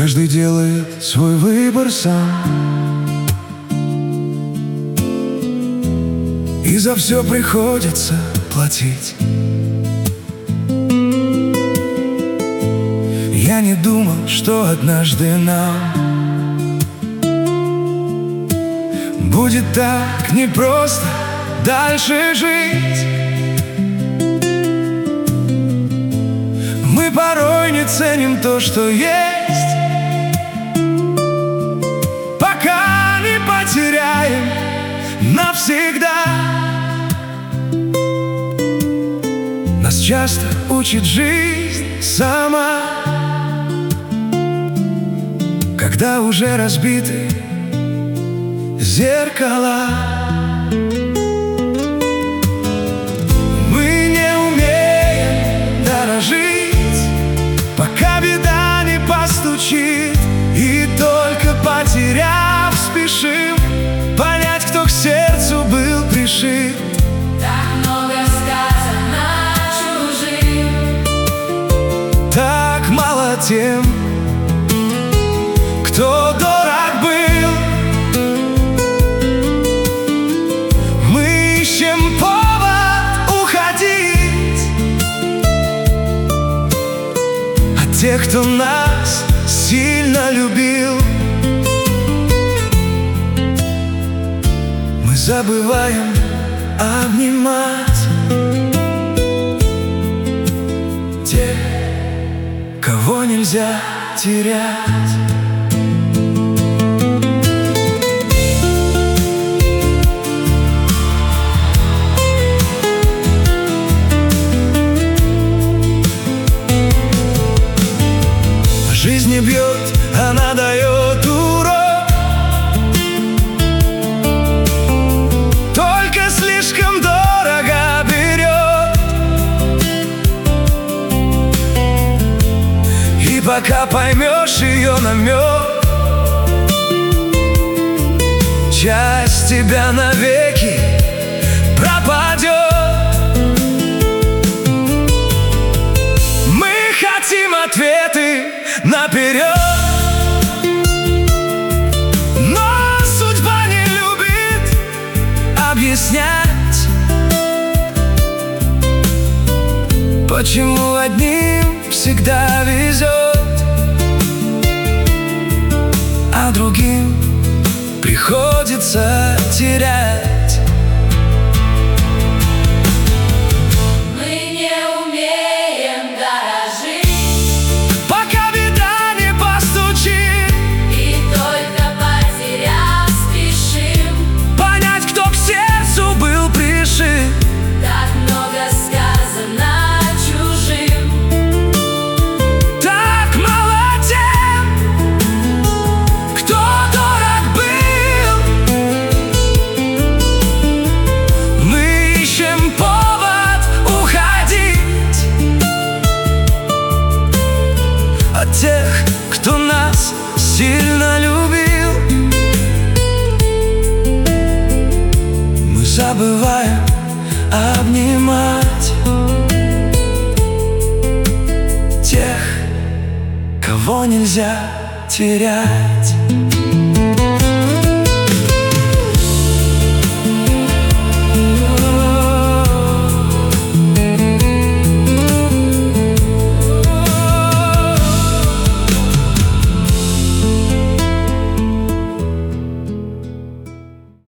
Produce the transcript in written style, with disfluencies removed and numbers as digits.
Каждый делает свой выбор сам, и за все приходится платить. Я не думал, что однажды нам будет так непросто дальше жить. Мы порой не ценим то, что есть, пока не потеряем навсегда. Нас часто учит жизнь сама, когда уже разбиты зеркала. Мы не умеем дорожить, пока беда не постучит, и только потеряв, спешим понять, кто к сердцу был пришит. Так много сказано чужим, так мало тем, кто дорог был. Мы ищем повод уходить от тех, кто нас сильно любил. Мы забываем обнимать тех, кого нельзя терять. Жизнь не бьет, она дает урок, только слишком дорого берет. И пока поймешь ее намек, часть тебя навеки пропадет. Мы хотим ответы наперед, но судьба не любит объяснять, почему одним всегда везет, а другим приходится терять. От тех, кто нас сильно любил, мы забываем обнимать тех, кого нельзя терять.